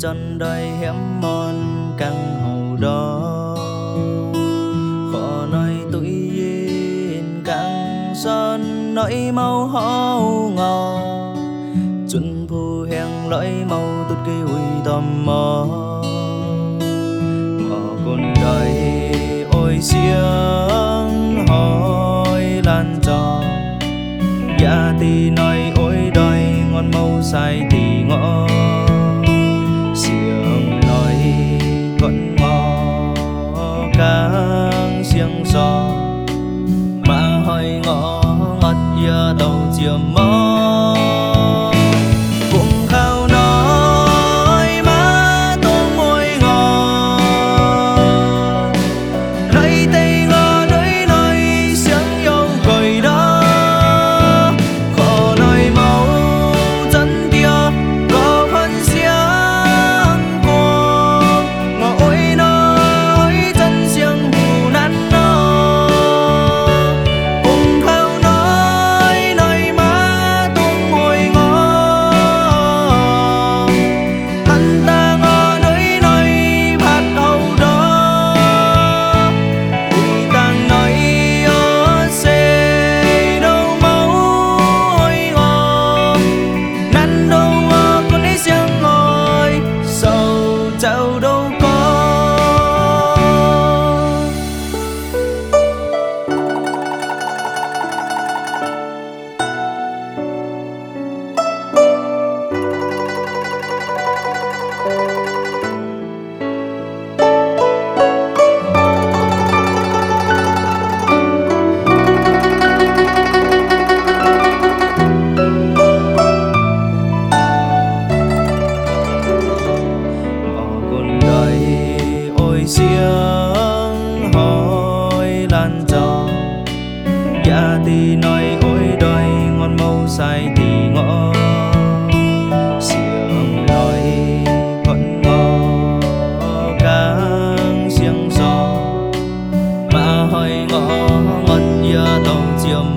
trần đời hẻm mòn căn hầu đó khó nói tuổi yên càng son nỗi mau hao ngò chuẩn phu hẹn lỗi mau tụt cây ui tòm mò ngọ con đời ôi xiếng hỏi lan trò dạ thì nói ôi đời ngon mau sai thì ngõ xiếng nói con ngò càng xiếng gió mà hỏi ngõ ngọt giờ tàu chiều mơ xiếng hỏi lan trò dạ thì nói ôi đời ngon mau sai thì ngõ xiếng nói con ngò càng xiếng gió mà hỏi ngõ ngọt giờ tàu chiều